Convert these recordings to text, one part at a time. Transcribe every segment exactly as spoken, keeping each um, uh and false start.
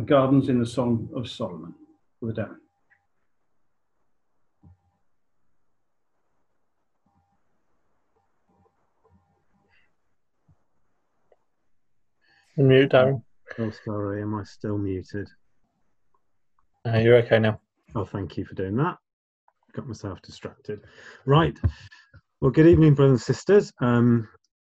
the gardens in the Song of Solomon. With Darren. Mute, Darren. Oh, sorry, am I still muted? Uh, you're okay now. Oh, thank you for doing that. Got myself distracted. Right. Well, good evening, brothers and sisters. Um,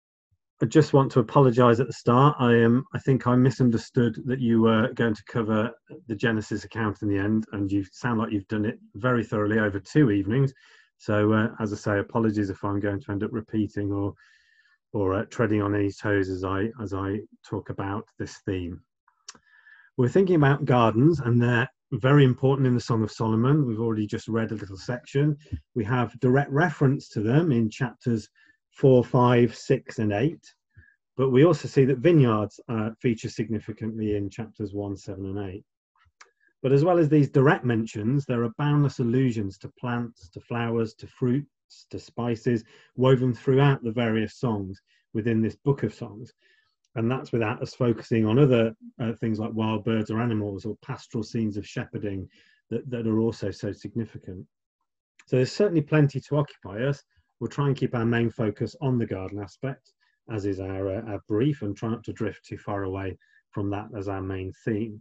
I just want to apologise at the start. I am. Um, I think I misunderstood that you were going to cover the Genesis account in the end, and you sound like you've done it very thoroughly over two evenings. So, uh, as I say, apologies if I'm going to end up repeating or or uh, treading on any toes as I as I talk about this theme. We're thinking about gardens, and they're very important in the Song of Solomon. We've already just read a little section. We have direct reference to them in chapters four, five, six, and eight. But we also see that vineyards uh, feature significantly in chapters one, seven, and eight. But as well as these direct mentions, there are boundless allusions to plants, to flowers, to fruits, to spices, woven throughout the various songs within this book of songs. And that's without us focusing on other uh, things like wild birds or animals or pastoral scenes of shepherding that, that are also so significant. So there's certainly plenty to occupy us. We'll try and keep our main focus on the garden aspect, as is our, uh, our brief, and try not to drift too far away from that as our main theme.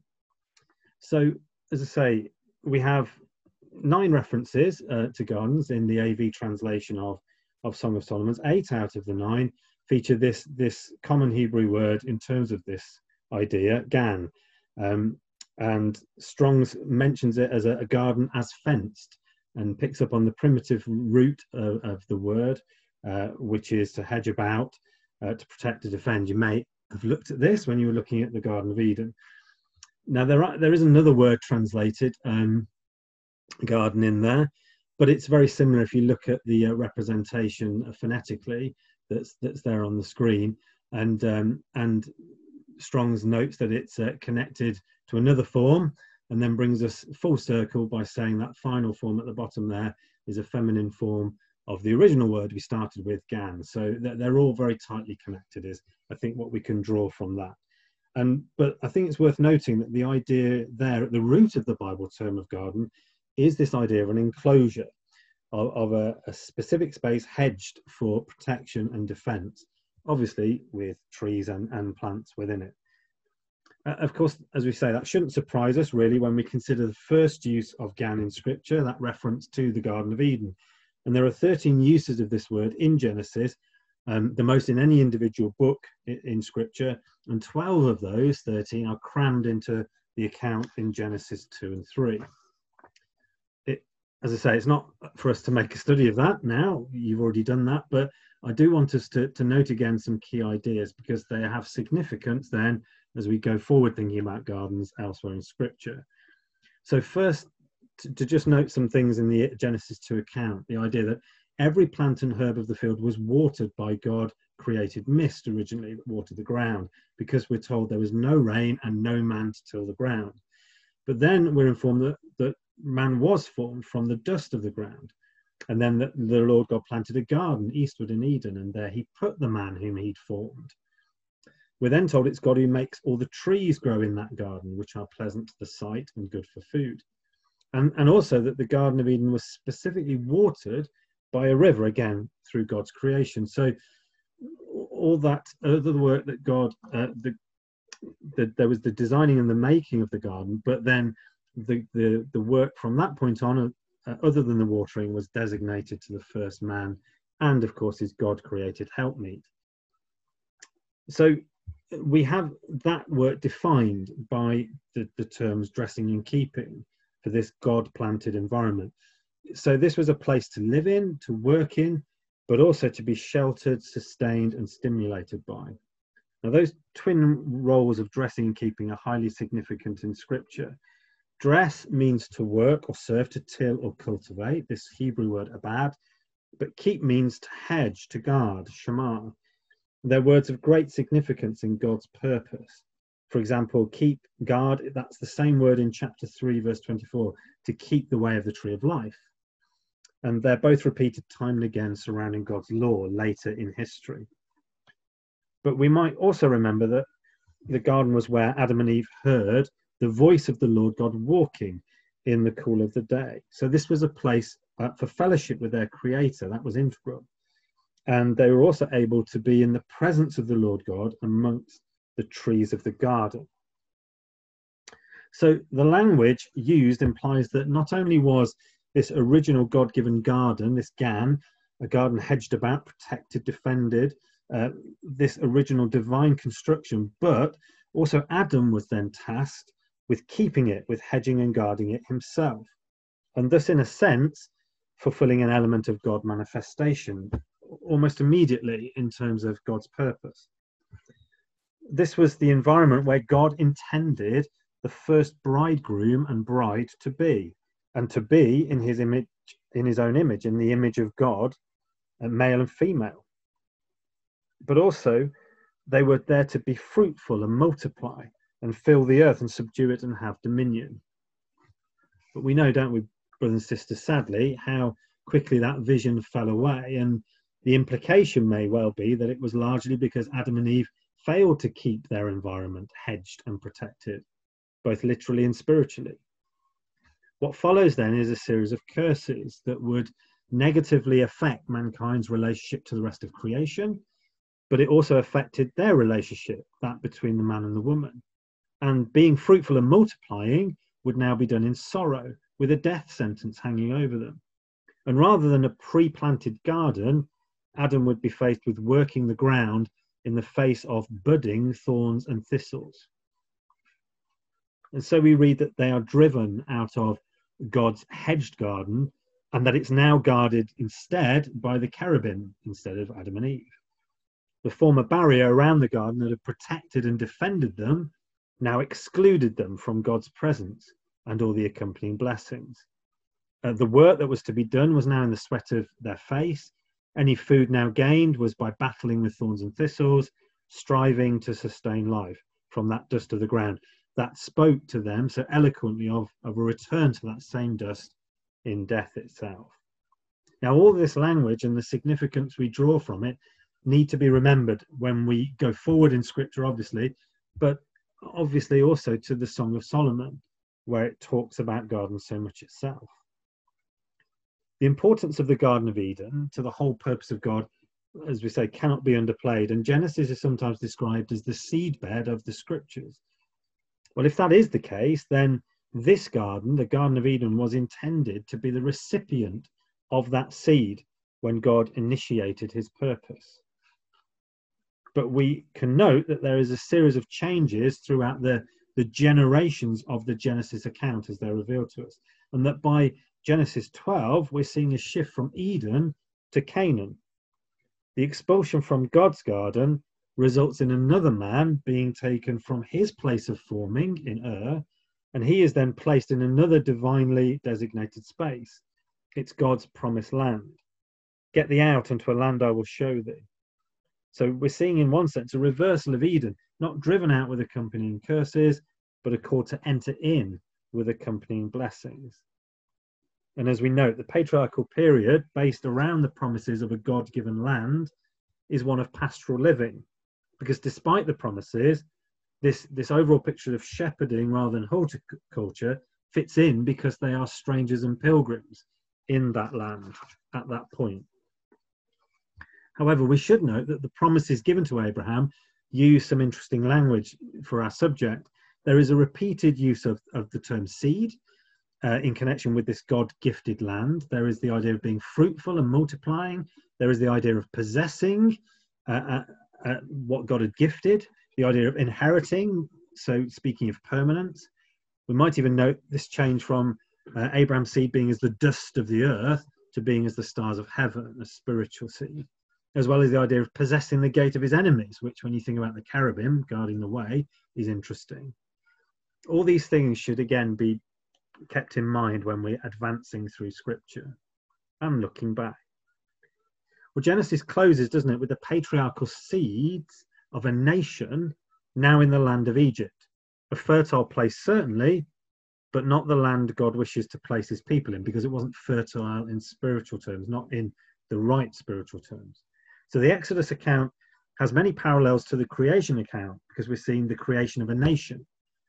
So, as I say, we have nine references uh, to gardens in the A V translation of, of Song of Solomon's. Eight out of the nine feature this, this common Hebrew word in terms of this idea, gan. Um, and Strong's mentions it as a, a garden as fenced, and picks up on the primitive root of, of the word, uh, which is to hedge about, uh, to protect, to defend. You may have looked at this when you were looking at the Garden of Eden. Now, there are, there is another word translated, um, garden, in there, but it's very similar if you look at the uh, representation uh, phonetically that's that's there on the screen. And, um, and Strong's notes that it's uh, connected to another form, and then brings us full circle by saying that final form at the bottom there is a feminine form of the original word we started with, gan. So they're all very tightly connected, is I think what we can draw from that. And but I think it's worth noting that the idea there at the root of the Bible term of garden is this idea of an enclosure, of, of a, a specific space hedged for protection and defense, obviously with trees and, and plants within it. Uh, of course, as we say, that shouldn't surprise us really when we consider the first use of gan in Scripture, that reference to the Garden of Eden. And there are thirteen uses of this word in Genesis, um, the most in any individual book in, in Scripture, and twelve of those thirteen are crammed into the account in Genesis two and three. It, as I say, it's not for us to make a study of that now, you've already done that, but I do want us to, to note again some key ideas, because they have significance then as we go forward thinking about gardens elsewhere in Scripture. So first, to, to just note some things in the Genesis two account, the idea that every plant and herb of the field was watered by God created mist originally that watered the ground, because we're told there was no rain and no man to till the ground. But then we're informed that, that man was formed from the dust of the ground, and then the, the Lord God planted a garden eastward in Eden, and there he put the man whom he'd formed. We're then told it's God who makes all the trees grow in that garden, which are pleasant to the sight and good for food. And, and also that the Garden of Eden was specifically watered by a river, again, through God's creation. So all that other work that God, uh, the, the, there was the designing and the making of the garden, but then the, the, the work from that point on, uh, other than the watering, was designated to the first man, and of course his God-created helpmeet. So we have that work defined by the, the terms dressing and keeping for this God-planted environment. So this was a place to live in, to work in, but also to be sheltered, sustained, and stimulated by. Now, those twin roles of dressing and keeping are highly significant in Scripture. Dress means to work or serve, to till or cultivate, this Hebrew word abad, but keep means to hedge, to guard, shamar. They're words of great significance in God's purpose. For example, keep, guard, that's the same word in chapter three, verse twenty-four, to keep the way of the tree of life. And they're both repeated time and again surrounding God's law later in history. But we might also remember that the garden was where Adam and Eve heard the voice of the Lord God walking in the cool of the day. So this was a place uh, for fellowship with their Creator. That was integral. And they were also able to be in the presence of the Lord God amongst the trees of the garden. So the language used implies that not only was this original God-given garden, this Gan, a garden hedged about, protected, defended, uh, this original divine construction, but also Adam was then tasked with keeping it, with hedging and guarding it himself. And thus, in a sense, fulfilling an element of God manifestation almost immediately in terms of God's purpose. This was the environment where God intended the first bridegroom and bride to be, and to be in his image, in his own image, in the image of God, male and female. But also, they were there to be fruitful and multiply and fill the earth and subdue it and have dominion. But we know, don't we, brothers and sisters, sadly, how quickly that vision fell away. And the implication may well be that it was largely because Adam and Eve failed to keep their environment hedged and protected, both literally and spiritually. What follows then is a series of curses that would negatively affect mankind's relationship to the rest of creation, but it also affected their relationship, that between the man and the woman. And being fruitful and multiplying would now be done in sorrow, with a death sentence hanging over them. And rather than a pre-planted garden, Adam would be faced with working the ground in the face of budding thorns and thistles. And so we read that they are driven out of God's hedged garden, and that it's now guarded instead by the cherubim instead of Adam and Eve. The former barrier around the garden that had protected and defended them now excluded them from God's presence and all the accompanying blessings. Uh, the work that was to be done was now in the sweat of their face. Any food now gained was by battling with thorns and thistles, striving to sustain life from that dust of the ground. That spoke to them so eloquently of, of a return to that same dust in death itself. Now, all this language and the significance we draw from it need to be remembered when we go forward in Scripture, obviously, but obviously also to the Song of Solomon, where it talks about garden so much itself. The importance of the Garden of Eden to the whole purpose of God, as we say, cannot be underplayed, and Genesis is sometimes described as the seedbed of the Scriptures. Well, if that is the case, then this garden, the Garden of Eden, was intended to be the recipient of that seed when God initiated his purpose. But we can note that there is a series of changes throughout the, the generations of the Genesis account as they're revealed to us. And that by Genesis twelve, we're seeing a shift from Eden to Canaan. The expulsion from God's garden results in another man being taken from his place of forming in Ur, and he is then placed in another divinely designated space. It's God's promised land. Get thee out into a land I will show thee. So we're seeing in one sense a reversal of Eden, not driven out with accompanying curses, but a call to enter in with accompanying blessings. And as we note, the patriarchal period, based around the promises of a God-given land, is one of pastoral living. Because despite the promises, this, this overall picture of shepherding rather than horticulture fits in because they are strangers and pilgrims in that land at that point. However, we should note that the promises given to Abraham use some interesting language for our subject. There is a repeated use of, of the term seed uh, in connection with this God-gifted land. There is the idea of being fruitful and multiplying. There is the idea of possessing uh, uh, uh, what God had gifted, the idea of inheriting, so speaking of permanence. We might even note this change from uh, Abraham's seed being as the dust of the earth to being as the stars of heaven, a spiritual seed, as well as the idea of possessing the gate of his enemies, which when you think about the cherubim guarding the way is interesting. All these things should again be kept in mind when we're advancing through Scripture and looking back. Well, Genesis closes, doesn't it, with the patriarchal seeds of a nation now in the land of Egypt, a fertile place certainly, but not the land God wishes to place his people in, because it wasn't fertile in spiritual terms, not in the right spiritual terms. So the Exodus account has many parallels to the creation account, because we're seeing the creation of a nation.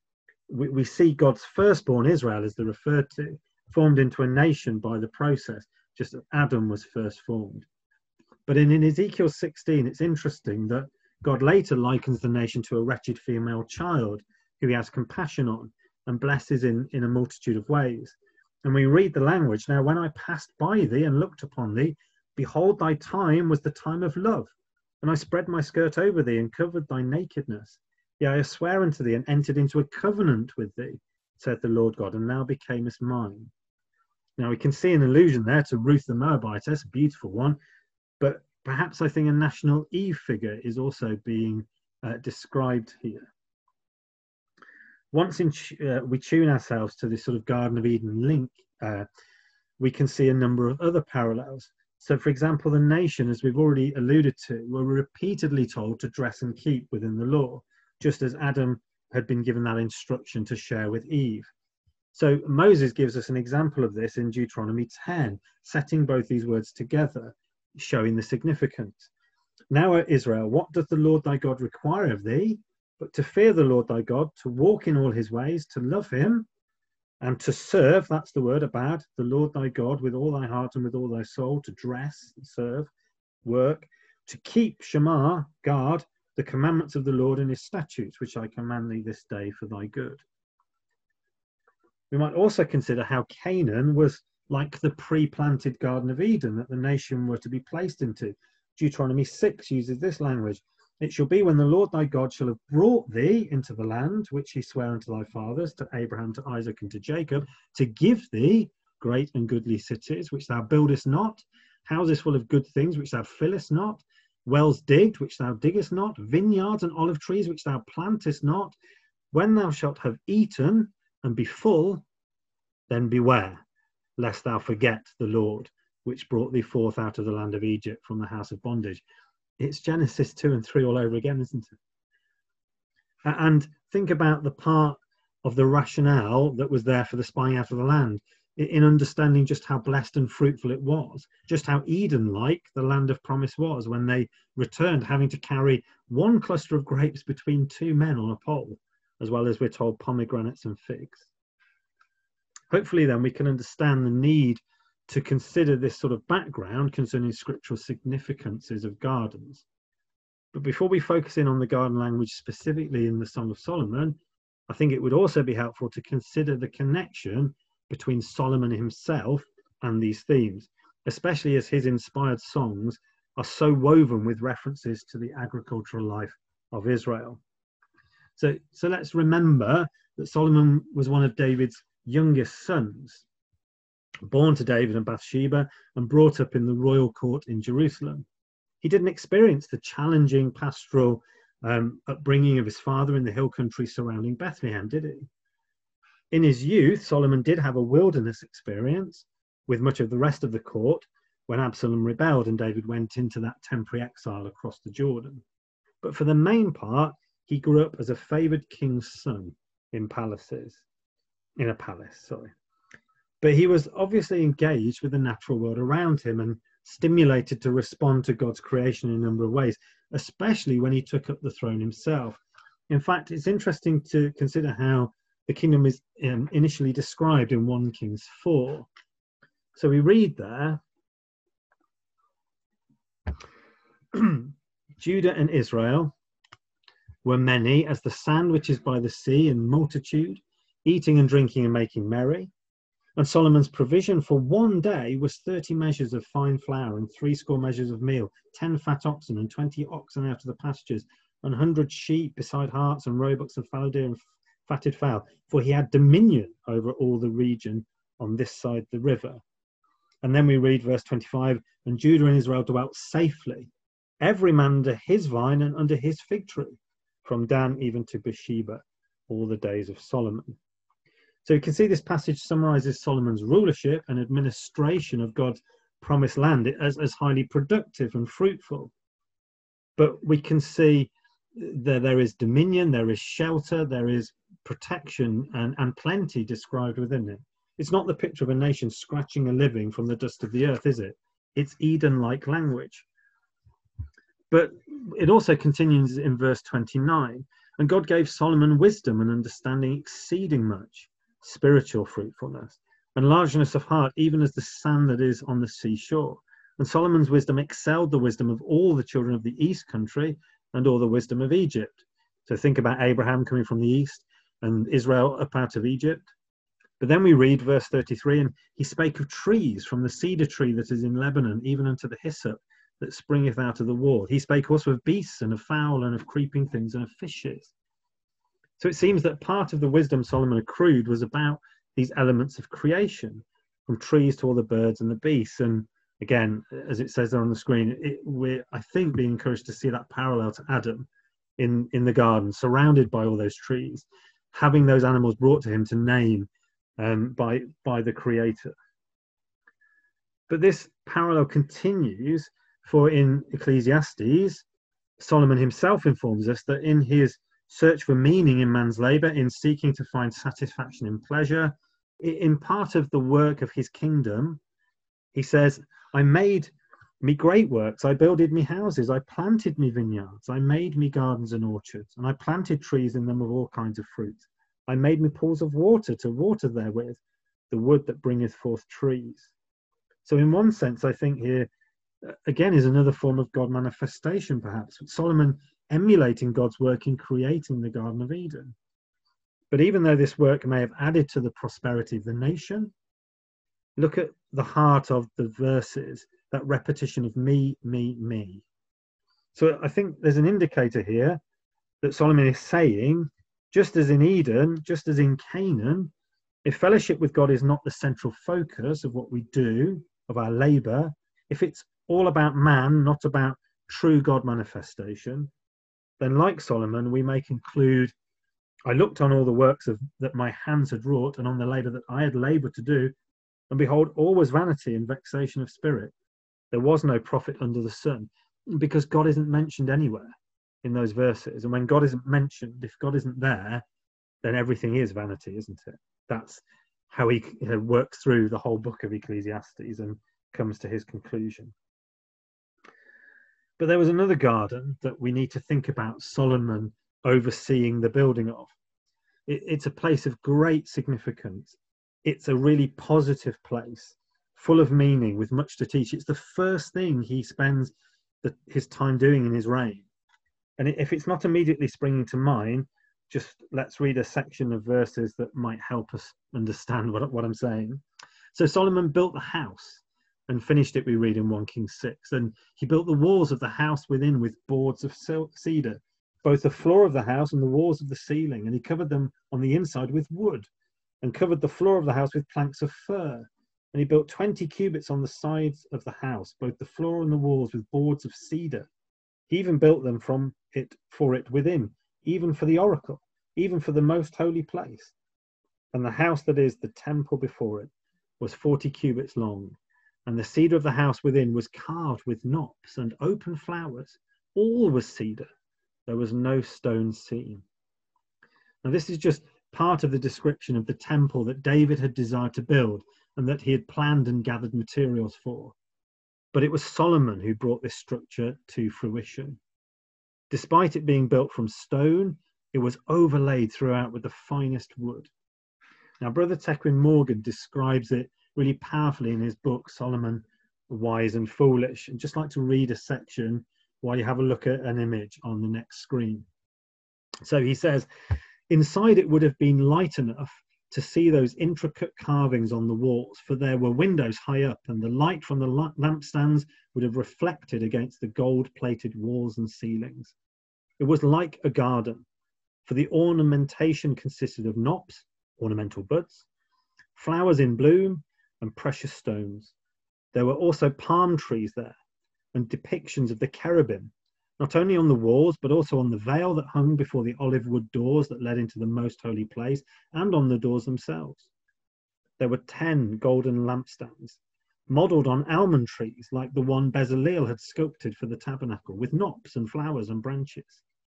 we, we see God's firstborn, Israel, as they're referred to, formed into a nation by the process, just as Adam was first formed. But in, in Ezekiel sixteen, it's interesting that God later likens the nation to a wretched female child who he has compassion on and blesses in, in a multitude of ways. And we read the language, now when I passed by thee and looked upon thee, behold, thy time was the time of love. And I spread my skirt over thee and covered thy nakedness. Yea, I swear unto thee and entered into a covenant with thee, saith the Lord God, and thou becamest mine. Now we can see an allusion there to Ruth the Moabitess, a beautiful one, but perhaps I think a national Eve figure is also being uh, described here. Once in, uh, we tune ourselves to this sort of Garden of Eden link, uh, we can see a number of other parallels. So, for example, the nation, as we've already alluded to, were repeatedly told to dress and keep within the law, just as Adam had been given that instruction to share with Eve. So Moses gives us an example of this in Deuteronomy ten, setting both these words together, showing the significance. Now, O Israel, what doth the Lord thy God require of thee? But to fear the Lord thy God, to walk in all his ways, to love him, and to serve, that's the word, abad, the Lord thy God with all thy heart and with all thy soul, to dress, serve, work, to keep, Shema, guard, the commandments of the Lord and his statutes, which I command thee this day for thy good. We might also consider how Canaan was like the pre-planted Garden of Eden that the nation were to be placed into. Deuteronomy six uses this language. It shall be when the Lord thy God shall have brought thee into the land which he sware unto thy fathers, to Abraham, to Isaac, and to Jacob, to give thee great and goodly cities, which thou buildest not, houses full of good things, which thou fillest not, wells digged, which thou diggest not, vineyards and olive trees, which thou plantest not. When thou shalt have eaten and be full, then beware, lest thou forget the Lord, which brought thee forth out of the land of Egypt from the house of bondage. It's Genesis two and three all over again, isn't it? And think about the part of the rationale that was there for the spying out of the land, in understanding just how blessed and fruitful it was, just how Eden-like the land of promise was when they returned, having to carry one cluster of grapes between two men on a pole, as well as, we're told, pomegranates and figs. Hopefully then we can understand the need to consider this sort of background concerning scriptural significances of gardens. But before we focus in on the garden language specifically in the Song of Solomon, I think it would also be helpful to consider the connection between Solomon himself and these themes, especially as his inspired songs are so woven with references to the agricultural life of Israel. So, so let's remember that Solomon was one of David's youngest sons, born to David and Bathsheba and brought up in the royal court in Jerusalem. He didn't experience the challenging pastoral um, upbringing of his father in the hill country surrounding Bethlehem, did he? In his youth, Solomon did have a wilderness experience with much of the rest of the court when Absalom rebelled and David went into that temporary exile across the Jordan. But for the main part, he grew up as a favoured king's son in palaces, in a palace, sorry. But he was obviously engaged with the natural world around him and stimulated to respond to God's creation in a number of ways, especially when he took up the throne himself. In fact, it's interesting to consider how the kingdom is um, initially described in First Kings four. So we read there, Judah and Israel were many as the sand which is by the sea in multitude, eating and drinking and making merry. And Solomon's provision for one day was thirty measures of fine flour and threescore measures of meal, ten fat oxen and twenty oxen out of the pastures, and hundred sheep beside harts and roebucks and fallow deer and fatted fowl. For he had dominion over all the region on this side the river. And then we read verse twenty-five, and Judah and Israel dwelt safely, every man under his vine and under his fig tree, from Dan even to Beersheba, all the days of Solomon. So you can see this passage summarizes Solomon's rulership and administration of God's promised land as, as highly productive and fruitful. But we can see that there is dominion, there is shelter, there is protection and, and plenty described within it. It's not the picture of a nation scratching a living from the dust of the earth, is it? It's Eden-like language. But it also continues in verse twenty-nine. And God gave Solomon wisdom and understanding exceeding much, spiritual fruitfulness, and largeness of heart, even as the sand that is on the seashore. And Solomon's wisdom excelled the wisdom of all the children of the east country and all the wisdom of Egypt. So think about Abraham coming from the east and Israel up out of Egypt. But then we read verse thirty-three, and he spake of trees, from the cedar tree that is in Lebanon, even unto the hyssop that springeth out of the wall. He spake also of beasts and of fowl and of creeping things and of fishes. So it seems that part of the wisdom Solomon accrued was about these elements of creation, from trees to all the birds and the beasts. And again, as it says there on the screen, it, we're, I think, being encouraged to see that parallel to Adam in, in the garden, surrounded by all those trees, having those animals brought to him to name um, by, by the Creator. But this parallel continues, for in Ecclesiastes, Solomon himself informs us that in his search for meaning in man's labour, in seeking to find satisfaction in pleasure, in part of the work of his kingdom, he says, I made me great works, I builded me houses, I planted me vineyards, I made me gardens and orchards, and I planted trees in them of all kinds of fruit. I made me pools of water to water therewith, the wood that bringeth forth trees. So in one sense, I think here, again, is another form of God manifestation, perhaps. Solomon emulating God's work in creating the Garden of Eden. But even though this work may have added to the prosperity of the nation, look at the heart of the verses, that repetition of me, me, me. So I think there's an indicator here that Solomon is saying, just as in Eden, just as in Canaan, if fellowship with God is not the central focus of what we do, of our labour, if it's all about man, not about true God manifestation, then like Solomon, we may conclude, I looked on all the works of that my hands had wrought, and on the labour that I had laboured to do, and behold, all was vanity and vexation of spirit. There was no profit under the sun, because God isn't mentioned anywhere in those verses. And when God isn't mentioned, if God isn't there, then everything is vanity, isn't it? That's how he you know, works through the whole book of Ecclesiastes and comes to his conclusion. But there was another garden that we need to think about Solomon overseeing the building of. It, it's a place of great significance. It's a really positive place, full of meaning, with much to teach. It's the first thing he spends the, his time doing in his reign. And if it's not immediately springing to mind, just let's read a section of verses that might help us understand what, what I'm saying. So Solomon built the house and finished it, we read in First Kings six. And he built the walls of the house within with boards of cedar, both the floor of the house and the walls of the ceiling. And he covered them on the inside with wood, and covered the floor of the house with planks of fir. And he built twenty cubits on the sides of the house, both the floor and the walls with boards of cedar. He even built them from it for it within, even for the oracle, even for the most holy place. And the house that is the temple before it was forty cubits long. And the cedar of the house within was carved with knops and open flowers. All was cedar. There was no stone seen. Now this is just part of the description of the temple that David had desired to build and that he had planned and gathered materials for. But it was Solomon who brought this structure to fruition. Despite it being built from stone, it was overlaid throughout with the finest wood. Now, Brother Tecwyn Morgan describes it really powerfully in his book, Solomon, Wise and Foolish. And just like to read a section while you have a look at an image on the next screen. So he says, inside it would have been light enough to see those intricate carvings on the walls, for there were windows high up, and the light from the lampstands would have reflected against the gold-plated walls and ceilings. It was like a garden, for the ornamentation consisted of knops, ornamental buds, flowers in bloom, and precious stones. There were also palm trees there, and depictions of the cherubim, not only on the walls, but also on the veil that hung before the olive wood doors that led into the most holy place, and on the doors themselves. There were ten golden lampstands, modelled on almond trees, like the one Bezaleel had sculpted for the tabernacle, with knops and flowers and branches.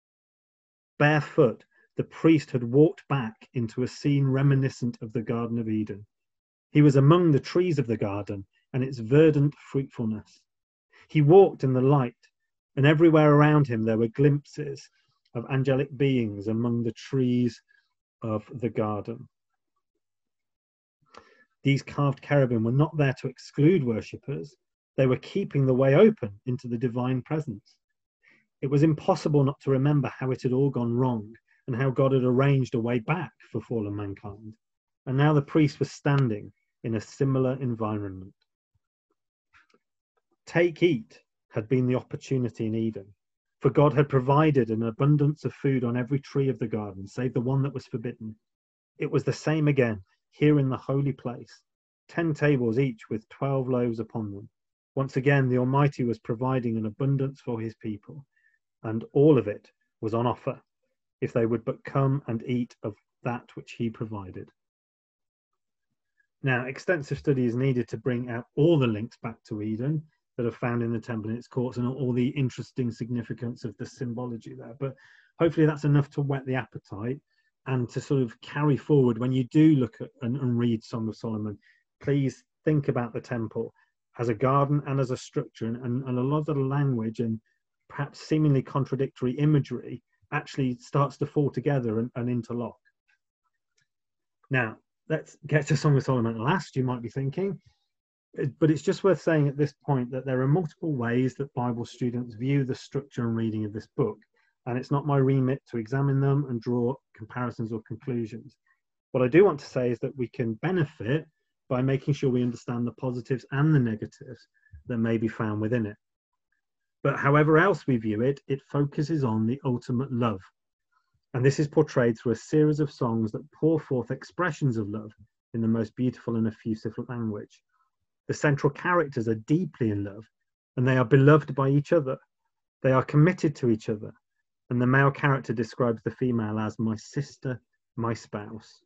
Barefoot, the priest had walked back into a scene reminiscent of the Garden of Eden. He was among the trees of the garden and its verdant fruitfulness. He walked in the light, and everywhere around him there were glimpses of angelic beings among the trees of the garden. These carved cherubim were not there to exclude worshippers. They were keeping the way open into the divine presence. It was impossible not to remember how it had all gone wrong and how God had arranged a way back for fallen mankind. And now the priest was standing in a similar environment. Take, eat had been the opportunity in Eden, for God had provided an abundance of food on every tree of the garden, save the one that was forbidden. It was the same again here in the holy place, ten tables each with twelve loaves upon them. Once again, the Almighty was providing an abundance for his people, and all of it was on offer if they would but come and eat of that which he provided. Now, extensive study is needed to bring out all the links back to Eden that are found in the temple and its courts and all the interesting significance of the symbology there. But hopefully that's enough to whet the appetite and to sort of carry forward when you do look at and, and read Song of Solomon. Please think about the temple as a garden and as a structure, and, and a lot of the language and perhaps seemingly contradictory imagery actually starts to fall together and, and interlock. Now, let's get to Song of Solomon at last, you might be thinking. But it's just worth saying at this point that there are multiple ways that Bible students view the structure and reading of this book, and it's not my remit to examine them and draw comparisons or conclusions. What I do want to say is that we can benefit by making sure we understand the positives and the negatives that may be found within it. But however else we view it, it focuses on the ultimate love. And this is portrayed through a series of songs that pour forth expressions of love in the most beautiful and effusive language. The central characters are deeply in love, and they are beloved by each other. They are committed to each other, and the male character describes the female as my sister, my spouse.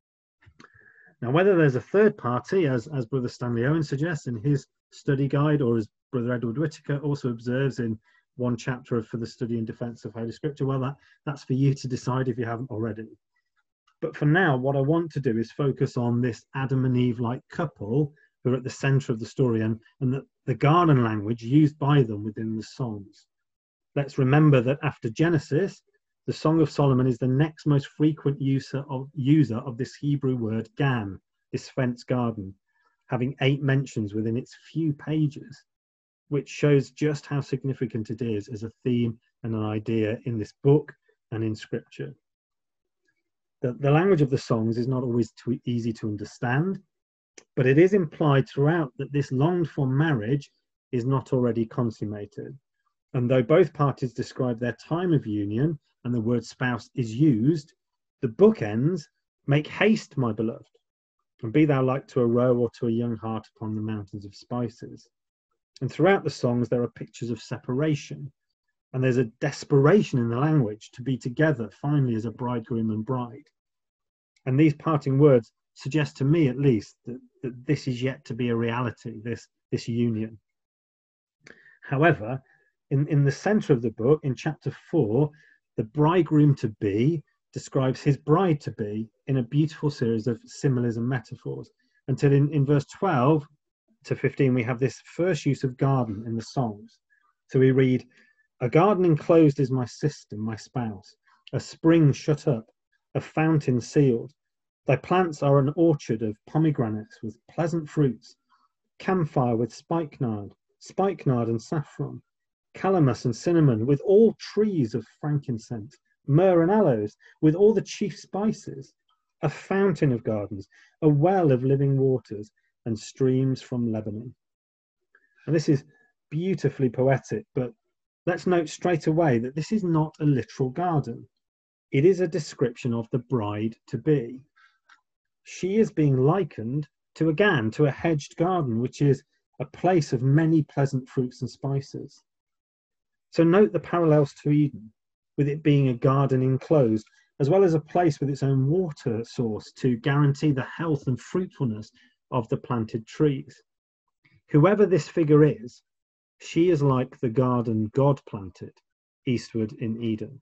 Now, whether there's a third party, as, as Brother Stanley Owen suggests in his study guide, or as Brother Edward Whittaker also observes in one chapter for the study and defense of Holy Scripture, well, that, that's for you to decide if you haven't already. But for now, what I want to do is focus on this Adam and Eve-like couple who are at the center of the story, and, and the, the garden language used by them within the songs. Let's remember that after Genesis, the Song of Solomon is the next most frequent user of, user of this Hebrew word gan, this fenced garden, having eight mentions within its few pages, which shows just how significant it is as a theme and an idea in this book and in Scripture. The, the language of the songs is not always too easy to understand, but it is implied throughout that this longed-for marriage is not already consummated. And though both parties describe their time of union and the word spouse is used, the book ends, "Make haste, my beloved, and be thou like to a roe or to a young hart upon the mountains of spices." And throughout the songs, there are pictures of separation, and there's a desperation in the language to be together finally as a bridegroom and bride. And these parting words suggest to me, at least, that, that this is yet to be a reality, this, this union. However, in, in the center of the book, in chapter four, the bridegroom-to-be describes his bride-to-be in a beautiful series of similes and metaphors, until in, in verse twelve to fifteen, we have this first use of garden in the songs. So we read, "A garden enclosed is my sister, my spouse, a spring shut up, a fountain sealed. Thy plants are an orchard of pomegranates with pleasant fruits, camphire with spikenard, spikenard and saffron, calamus and cinnamon, with all trees of frankincense, myrrh and aloes, with all the chief spices, a fountain of gardens, a well of living waters, and streams from Lebanon." And this is beautifully poetic, but let's note straight away that this is not a literal garden. It is a description of the bride-to-be. She is being likened to a gan, to a hedged garden, which is a place of many pleasant fruits and spices. So note the parallels to Eden, with it being a garden enclosed, as well as a place with its own water source to guarantee the health and fruitfulness of the planted trees. Whoever this figure is, she is like the garden God planted eastward in Eden.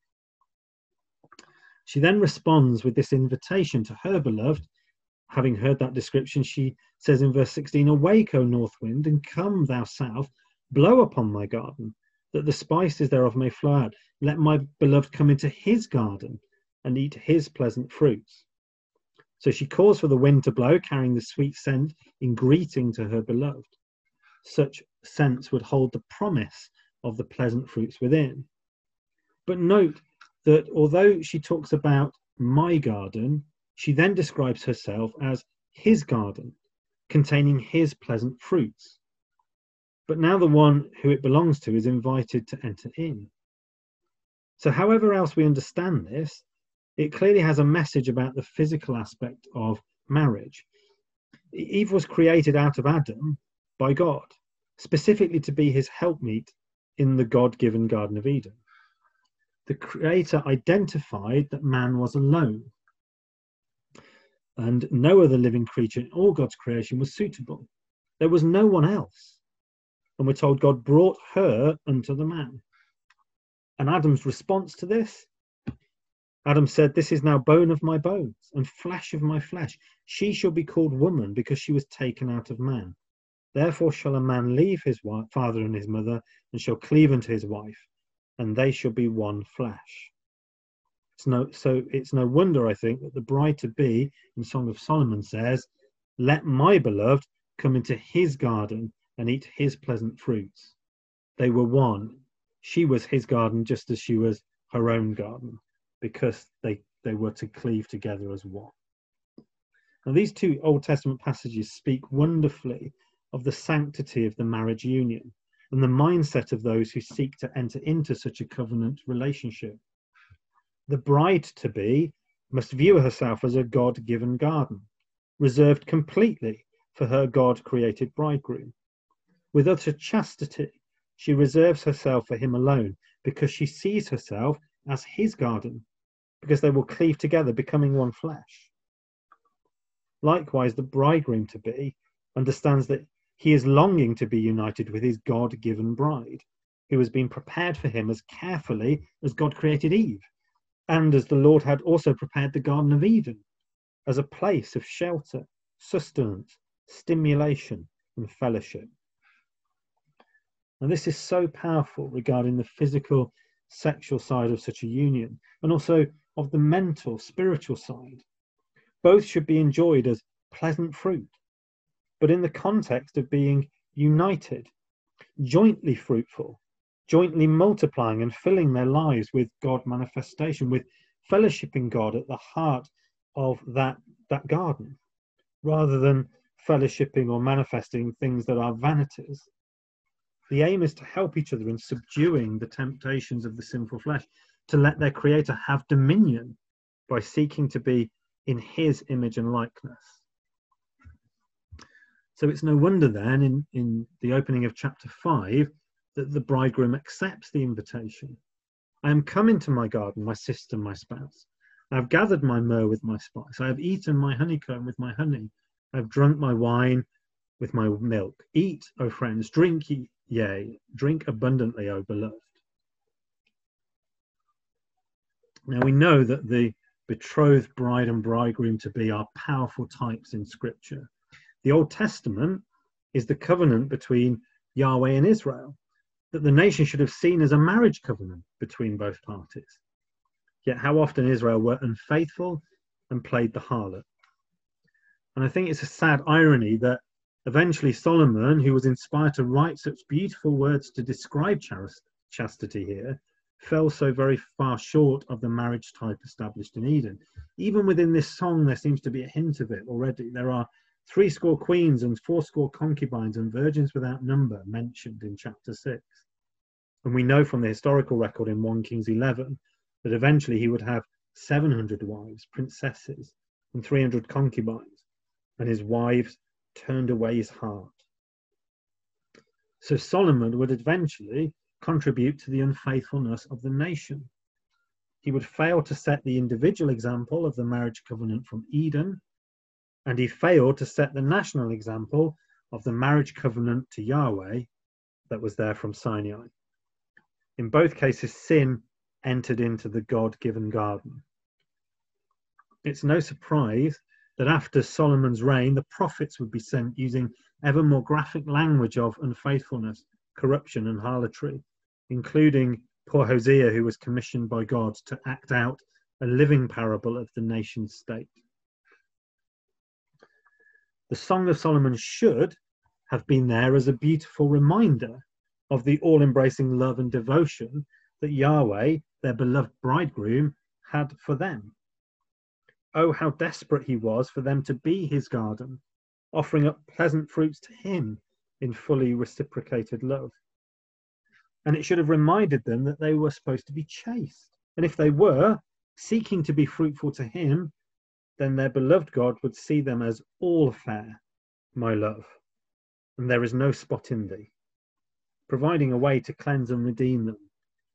She then responds with this invitation to her beloved. Having heard that description, she says in verse sixteen, "Awake, O north wind, and come, thou south, blow upon my garden, that the spices thereof may flow out. Let my beloved come into his garden and eat his pleasant fruits. So she calls for the wind to blow, carrying the sweet scent in greeting to her beloved. Such scents would hold the promise of the pleasant fruits within. But note that although she talks about my garden, she then describes herself as his garden, containing his pleasant fruits. But now the one who it belongs to is invited to enter in. So however else we understand this, it clearly has a message about the physical aspect of marriage. Eve was created out of Adam by God, specifically to be his helpmeet in the God-given Garden of Eden. The Creator identified that man was alone, and no other living creature in all God's creation was suitable. There was no one else. And we're told God brought her unto the man. And Adam's response to this, Adam said, "This is now bone of my bones and flesh of my flesh. She shall be called woman because she was taken out of man. Therefore shall a man leave his wife, father and his mother, and shall cleave unto his wife, and they shall be one flesh." It's no, so it's no wonder, I think, that the bride-to-be in Song of Solomon says, "Let my beloved come into his garden and eat his pleasant fruits." They were one. She was his garden just as she was her own garden, because they, they were to cleave together as one. Now, these two Old Testament passages speak wonderfully of the sanctity of the marriage union and the mindset of those who seek to enter into such a covenant relationship. The bride-to-be must view herself as a God-given garden, reserved completely for her God-created bridegroom. With utter chastity, she reserves herself for him alone, because she sees herself as his garden, because they will cleave together, becoming one flesh. Likewise, the bridegroom-to-be understands that he is longing to be united with his God-given bride, who has been prepared for him as carefully as God created Eve, and as the Lord had also prepared the Garden of Eden, as a place of shelter, sustenance, stimulation, and fellowship. And this is so powerful regarding the physical, sexual side of such a union, and also of the mental, spiritual side. Both should be enjoyed as pleasant fruit, but in the context of being united, jointly fruitful, jointly multiplying and filling their lives with God manifestation, with fellowshipping God at the heart of that, that garden, rather than fellowshipping or manifesting things that are vanities. The aim is to help each other in subduing the temptations of the sinful flesh, to let their Creator have dominion by seeking to be in his image and likeness. So it's no wonder then in, in the opening of chapter five that the bridegroom accepts the invitation. "I am come into my garden, my sister, my spouse. I have gathered my myrrh with my spice. I have eaten my honeycomb with my honey. I have drunk my wine with my milk. Eat, O friends, drink ye, yea, drink abundantly, O beloved." Now we know that the betrothed bride and bridegroom to be are powerful types in Scripture. The Old Testament is the covenant between Yahweh and Israel, that the nation should have seen as a marriage covenant between both parties. Yet how often Israel were unfaithful and played the harlot. And I think it's a sad irony that eventually Solomon, who was inspired to write such beautiful words to describe chastity here, fell so very far short of the marriage type established in Eden. Even within this song, there seems to be a hint of it already. There are three score queens and four score concubines and virgins without number mentioned in chapter six. And we know from the historical record in First Kings eleven that eventually he would have seven hundred wives, princesses, and three hundred concubines, and his wives turned away his heart. So Solomon would eventually contribute to the unfaithfulness of the nation. He would fail to set the individual example of the marriage covenant from Eden, and he failed to set the national example of the marriage covenant to Yahweh that was there from Sinai. In both cases, sin entered into the God-given garden. It's no surprise that after Solomon's reign, the prophets would be sent using ever more graphic language of unfaithfulness, corruption, and harlotry, including poor Hosea, who was commissioned by God to act out a living parable of the nation state. The Song of Solomon should have been there as a beautiful reminder of the all-embracing love and devotion that Yahweh, their beloved bridegroom, had for them. Oh, how desperate he was for them to be his garden, offering up pleasant fruits to him in fully reciprocated love. And it should have reminded them that they were supposed to be chaste. And if they were, seeking to be fruitful to him, then their beloved God would see them as all fair, my love, and there is no spot in thee, providing a way to cleanse and redeem them.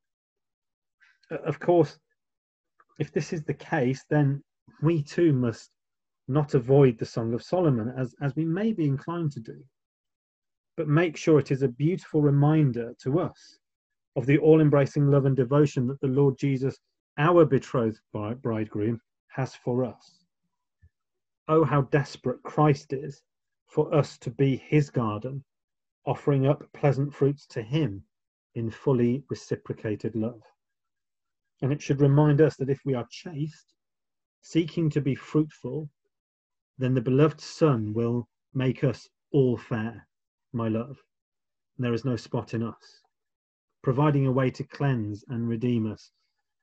Of course, if this is the case, then we too must not avoid the Song of Solomon, as, as we may be inclined to do, but make sure it is a beautiful reminder to us of the all-embracing love and devotion that the Lord Jesus, our betrothed bridegroom, has for us. Oh, how desperate Christ is for us to be his garden, offering up pleasant fruits to him in fully reciprocated love. And it should remind us that if we are chaste, seeking to be fruitful, then the beloved Son will make us all fair, my love. And there is no spot in us, providing a way to cleanse and redeem us.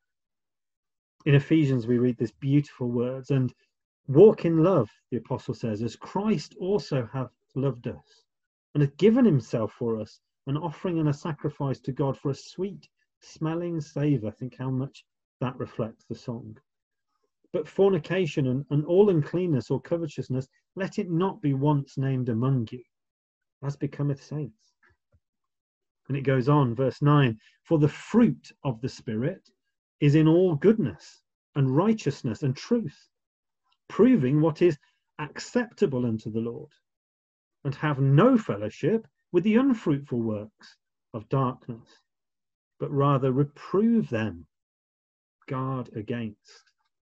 In Ephesians, we read this beautiful words, and walk in love, the apostle says, as Christ also hath loved us, and hath given himself for us, an offering and a sacrifice to God for a sweet smelling savour. Think how much that reflects the song. But fornication and, and all uncleanness or covetousness, let it not be once named among you, as becometh saints. And it goes on, verse nine, for the fruit of the Spirit is in all goodness and righteousness and truth, proving what is acceptable unto the Lord, and have no fellowship with the unfruitful works of darkness, but rather reprove them, guard against.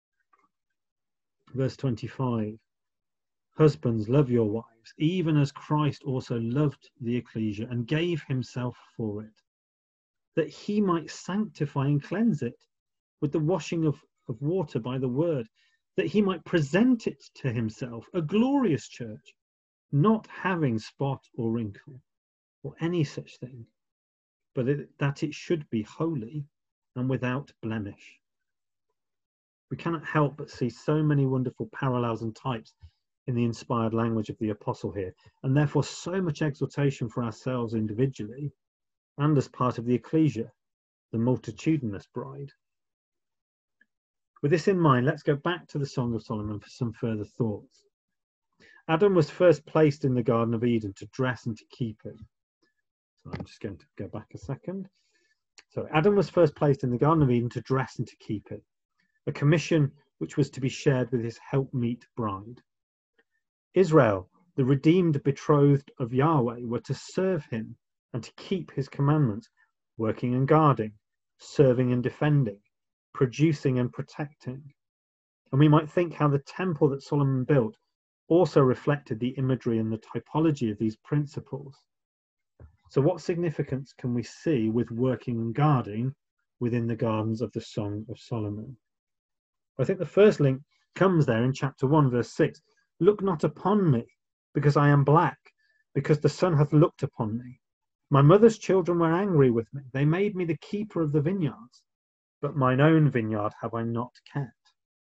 Verse twenty-five, husbands, love your wives, even as Christ also loved the ecclesia and gave himself for it, that he might sanctify and cleanse it with the washing of, of water by the word, that he might present it to himself, a glorious church, not having spot or wrinkle or any such thing, but it, that it should be holy and without blemish. We cannot help but see so many wonderful parallels and types in the inspired language of the apostle here, and therefore so much exhortation for ourselves individually and as part of the ecclesia, the multitudinous bride. With this in mind, let's go back to the Song of Solomon for some further thoughts. Adam was first placed in the Garden of Eden to dress and to keep it. So I'm just going to go back a second. So Adam was first placed in the Garden of Eden to dress and to keep it, a commission which was to be shared with his helpmeet bride. Israel, the redeemed betrothed of Yahweh, were to serve him and to keep his commandments, working and guarding, serving and defending, producing and protecting. And we might think how the temple that Solomon built also reflected the imagery and the typology of these principles. So what significance can we see with working and guarding within the gardens of the Song of Solomon? I think the first link comes there in chapter one, verse six. Look not upon me, because I am black, because the sun hath looked upon me. My mother's children were angry with me. They made me the keeper of the vineyards, but mine own vineyard have I not kept.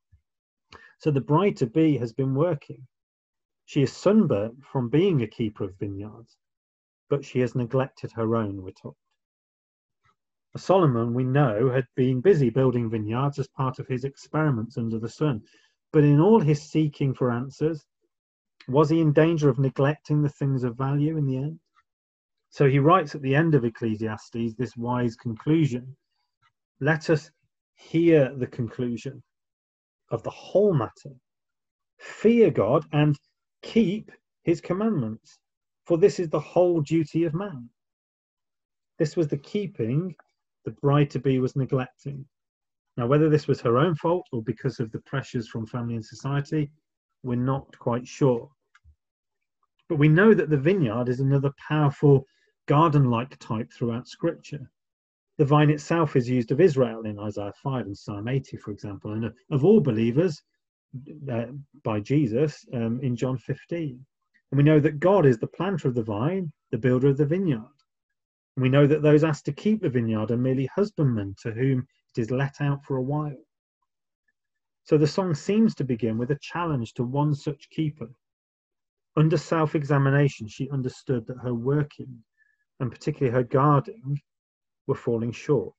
So the bride-to-be has been working. She is sunburnt from being a keeper of vineyards, but she has neglected her own, we're told. Solomon, we know, had been busy building vineyards as part of his experiments under the sun. But in all his seeking for answers, was he in danger of neglecting the things of value in the end? So he writes at the end of Ecclesiastes this wise conclusion. Let us hear the conclusion of the whole matter. Fear God and keep his commandments, for this is the whole duty of man. This was the keeping the bride-to-be was neglecting. Now, whether this was her own fault or because of the pressures from family and society, we're not quite sure. But we know that the vineyard is another powerful garden-like type throughout Scripture. The vine itself is used of Israel in Isaiah five and Psalm eighty, for example, and of all believers uh, by Jesus um, in John fifteen. And we know that God is the planter of the vine, the builder of the vineyard. And we know that those asked to keep the vineyard are merely husbandmen to whom it is let out for a while. So the song seems to begin with a challenge to one such keeper. Under self-examination, she understood that her working, and particularly her guarding, were falling short.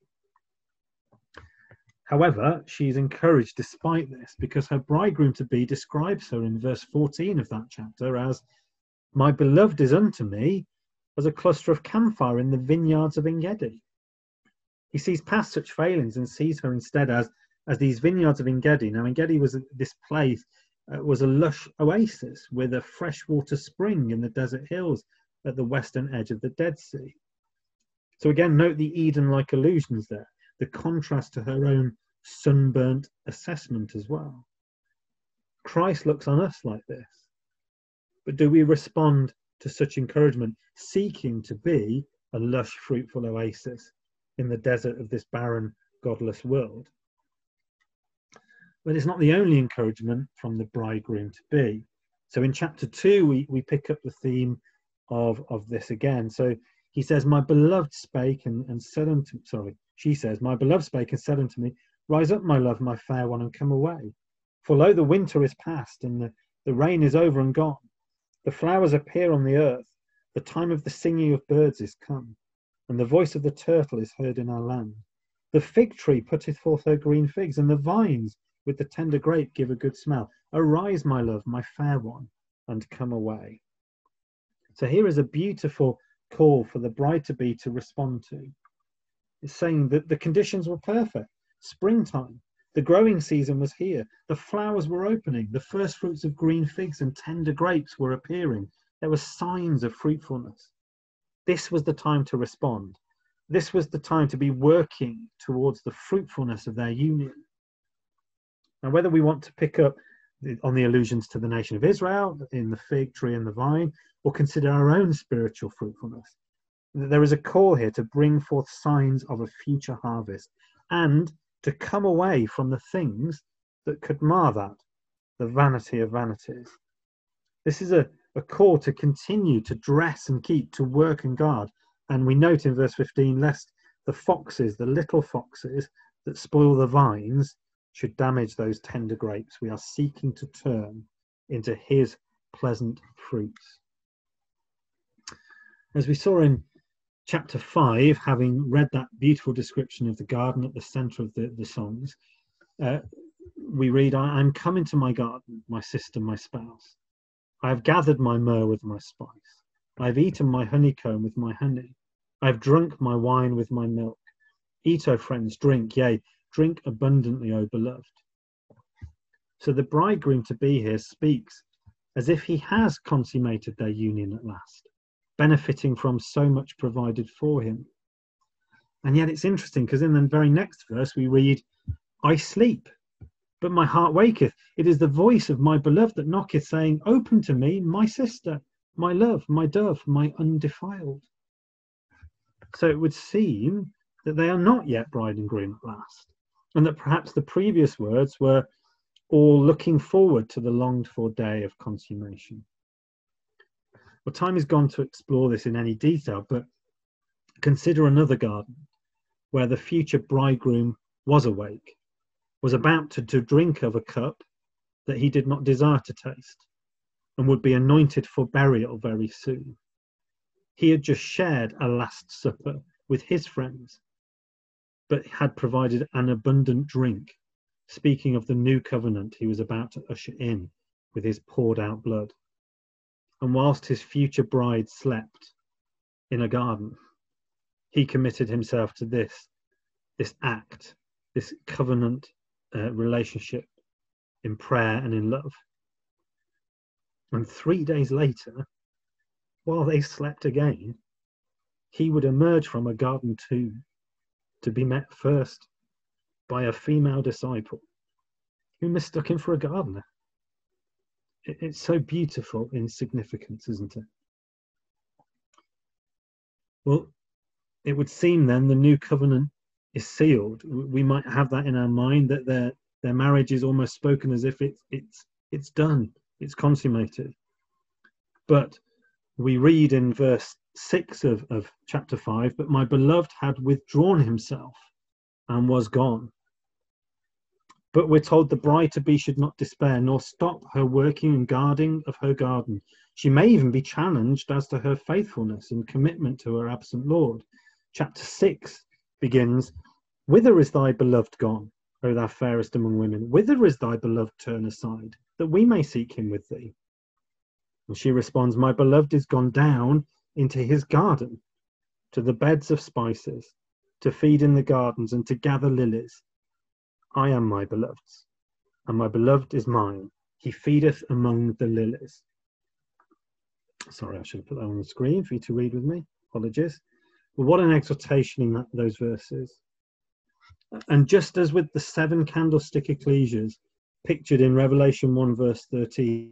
However, she is encouraged despite this, because her bridegroom-to-be describes her in verse fourteen of that chapter as, "My beloved is unto me as a cluster of camphire in the vineyards of En-gedi." He sees past such failings and sees her instead as, as these vineyards of En-gedi. Now, En-gedi was this place, uh, was a lush oasis with a freshwater spring in the desert hills at the western edge of the Dead Sea. So again, note the Eden-like allusions there, the contrast to her own sunburnt assessment as well. Christ looks on us like this. But do we respond to such encouragement, seeking to be a lush, fruitful oasis in the desert of this barren, godless world? But it's not the only encouragement from the bridegroom to be. So in chapter two, we, we pick up the theme of, of this again. So he says, my beloved spake and, and said unto, sorry, she says, my beloved spake and said unto me, rise up, my love, my fair one, and come away. For lo, the winter is past, and the, the rain is over and gone. The flowers appear on the earth. The time of the singing of birds is come, and the voice of the turtle is heard in our land. The fig tree putteth forth her green figs, and the vines with the tender grape give a good smell. Arise, my love, my fair one, and come away. So here is a beautiful call for the bride-to-be to respond to. It's saying that the conditions were perfect. Springtime, the growing season was here. The flowers were opening. The first fruits of green figs and tender grapes were appearing. There were signs of fruitfulness. This was the time to respond. This was the time to be working towards the fruitfulness of their union. Now, whether we want to pick up on the allusions to the nation of Israel in the fig tree and the vine, or consider our own spiritual fruitfulness, there is a call here to bring forth signs of a future harvest and to come away from the things that could mar that, the vanity of vanities. This is a, a call to continue to dress and keep, to work and guard. And we note in verse fifteen, lest the foxes, the little foxes that spoil the vines, should damage those tender grapes we are seeking to turn into his pleasant fruits. As we saw in chapter five, having read that beautiful description of the garden at the centre of the, the songs, uh, we read, I am come into my garden, my sister, my spouse. I have gathered my myrrh with my spice. I have eaten my honeycomb with my honey. I have drunk my wine with my milk. Eat, O friends, drink, yea, drink abundantly, O beloved. So the bridegroom to be here speaks as if he has consummated their union at last, benefiting from so much provided for him. And yet it's interesting because in the very next verse we read, I sleep, but my heart waketh. It is the voice of my beloved that knocketh, saying, open to me, my sister, my love, my dove, my undefiled. So it would seem that they are not yet bride and groom at last, and that perhaps the previous words were all looking forward to the longed for day of consummation. Well, time is gone to explore this in any detail, but consider another garden where the future bridegroom was awake, was about to, to drink of a cup that he did not desire to taste, and would be anointed for burial very soon. He had just shared a last supper with his friends, but had provided an abundant drink, speaking of the new covenant he was about to usher in with his poured out blood. And whilst his future bride slept in a garden, he committed himself to this, this act, this covenant uh, relationship in prayer and in love. And three days later, while they slept again, he would emerge from a garden tomb to be met first by a female disciple who mistook him for a gardener. It's so beautiful in significance, isn't it? Well, it would seem then the new covenant is sealed. We might have that in our mind, that their their marriage is almost spoken as if it's it's it's done, it's consummated. But we read in verse six of, of chapter five, but my beloved had withdrawn himself and was gone. But we're told the bride to be should not despair, nor stop her working and guarding of her garden. She may even be challenged as to her faithfulness and commitment to her absent Lord. Chapter six begins, whither is thy beloved gone, O thou fairest among women? Whither is thy beloved turned aside, that we may seek him with thee? And she responds, my beloved is gone down into his garden, to the beds of spices, to feed in the gardens and to gather lilies. I am my beloved's, and my beloved is mine. He feedeth among the lilies. Sorry, I should have put that on the screen for you to read with me. Apologies. Well, what an exhortation in that, those verses. And just as with the seven candlestick ecclesias pictured in Revelation one verse thirteen,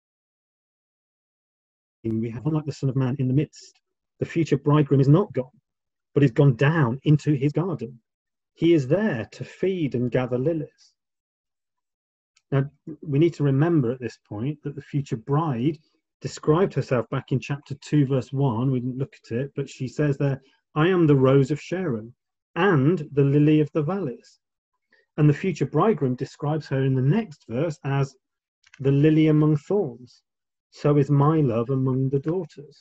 we have one like the Son of Man in the midst. The future bridegroom is not gone, but is gone down into his garden. He is there to feed and gather lilies. Now, we need to remember at this point that the future bride described herself back in chapter two, verse one. We didn't look at it, but she says there, I am the rose of Sharon and the lily of the valleys. And the future bridegroom describes her in the next verse as the lily among thorns. So is my love among the daughters.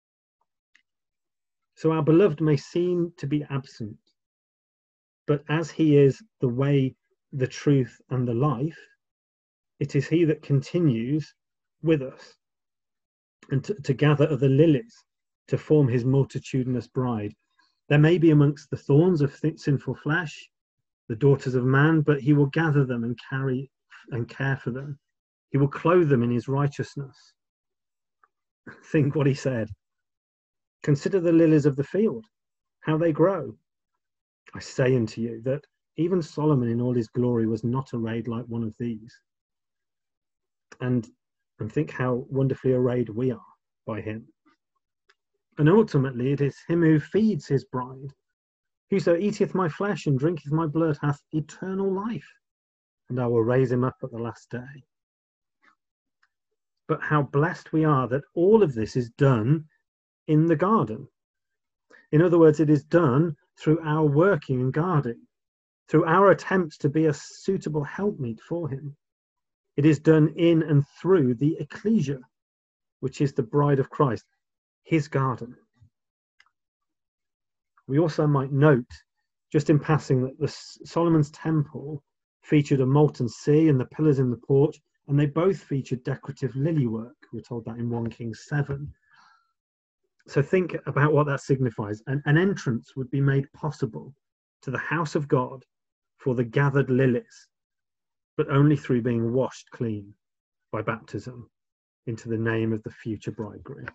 So our beloved may seem to be absent, but as he is the way, the truth, and the life, it is he that continues with us and to, to gather of the lilies to form his multitudinous bride. There may be amongst the thorns of sinful flesh, the daughters of man, but he will gather them and carry and care for them. He will clothe them in his righteousness. Think what he said. Consider the lilies of the field, how they grow. I say unto you that even Solomon in all his glory was not arrayed like one of these. And, and think how wonderfully arrayed we are by him. And ultimately it is him who feeds his bride. Whoso eateth my flesh and drinketh my blood hath eternal life, and I will raise him up at the last day. But how blessed we are that all of this is done in the garden. In other words, it is done through our working and guarding, through our attempts to be a suitable helpmeet for him. It is done in and through the ecclesia, which is the bride of Christ, his garden. We also might note, just in passing, that the Solomon's temple featured a molten sea and the pillars in the porch, and they both featured decorative lily work. We're told that in First Kings seven. So think about what that signifies. An, an entrance would be made possible to the house of God for the gathered lilies, but only through being washed clean by baptism into the name of the future bridegroom.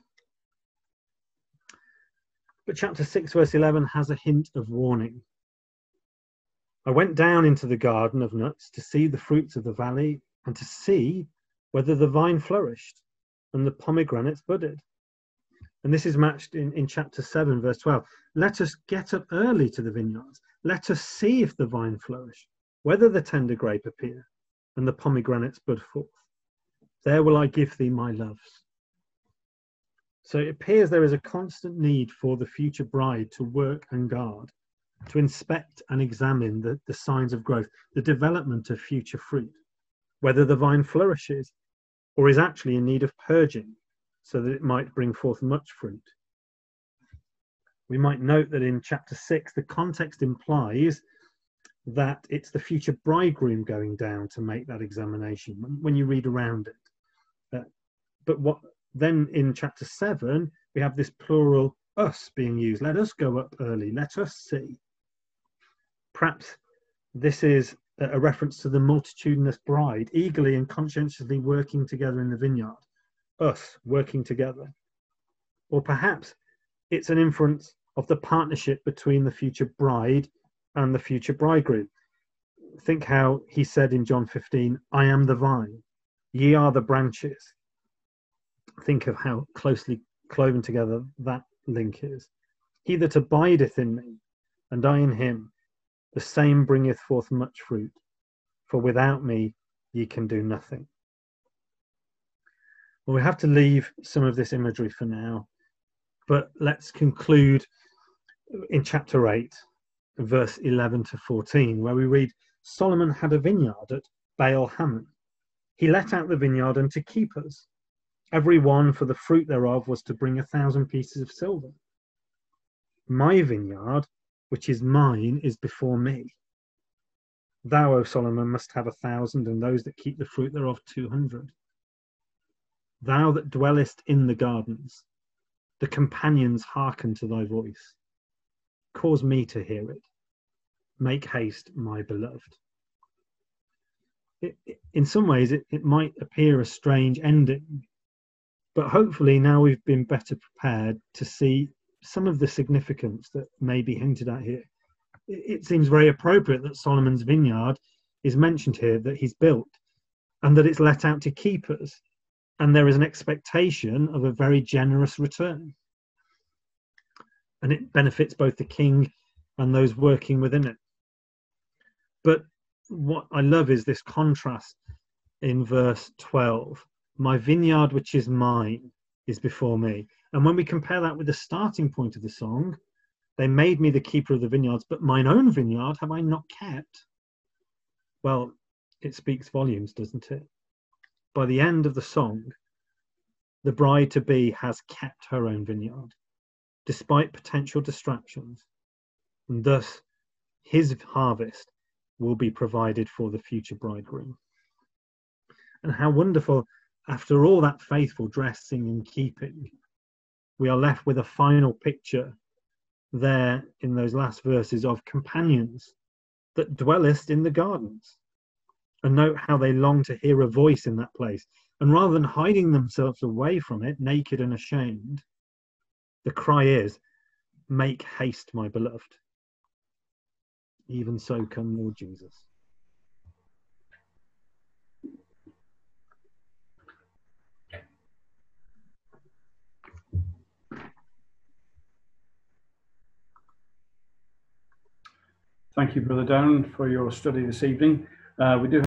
But chapter six, verse eleven has a hint of warning. I went down into the garden of nuts to see the fruits of the valley and to see whether the vine flourished and the pomegranates budded. And this is matched in, in chapter seven, verse twelve. Let us get up early to the vineyards. Let us see if the vine flourish, whether the tender grape appear and the pomegranates bud forth. There will I give thee my loves. So it appears there is a constant need for the future bride to work and guard, to inspect and examine the, the signs of growth, the development of future fruit, whether the vine flourishes or is actually in need of purging so that it might bring forth much fruit. We might note that in chapter six, the context implies that it's the future bridegroom going down to make that examination when you read around it. Uh, but what then in chapter seven, we have this plural us being used. Let us go up early. Let us see. Perhaps this is a reference to the multitudinous bride, eagerly and conscientiously working together in the vineyard. Us working together. Or perhaps it's an inference of the partnership between the future bride and the future bridegroom. Think how he said in John fifteen, I am the vine, ye are the branches. Think of how closely cloven together that link is. He that abideth in me, and I in him, the same bringeth forth much fruit, for without me ye can do nothing. Well, we have to leave some of this imagery for now, but let's conclude in chapter eight, verse eleven to fourteen, where we read, Solomon had a vineyard at Baal Hamon. He let out the vineyard unto keepers. Every one for the fruit thereof was to bring a thousand pieces of silver. My vineyard, which is mine, is before me. Thou, O Solomon, must have a thousand, and those that keep the fruit thereof two hundred. Thou that dwellest in the gardens, the companions hearken to thy voice. Cause me to hear it. Make haste, my beloved. It, it, in some ways, it, it might appear a strange ending, but hopefully now we've been better prepared to see some of the significance that may be hinted at here. It, it seems very appropriate that Solomon's vineyard is mentioned here, that he's built, and that it's let out to keepers, and there is an expectation of a very generous return. And it benefits both the king and those working within it. But what I love is this contrast in verse twelve. My vineyard, which is mine, is before me. And when we compare that with the starting point of the song, they made me the keeper of the vineyards, but mine own vineyard have I not kept. Well, it speaks volumes, doesn't it? By the end of the song, the bride-to-be has kept her own vineyard, despite potential distractions, and thus his harvest will be provided for the future bridegroom. And how wonderful, after all that faithful dressing and keeping, we are left with a final picture there in those last verses of companions that dwellest in the gardens. And note how they long to hear a voice in that place. And rather than hiding themselves away from it, naked and ashamed, the cry is, make haste, my beloved. Even so come, Lord Jesus. Thank you, Brother Darren, for your study this evening. Uh, we do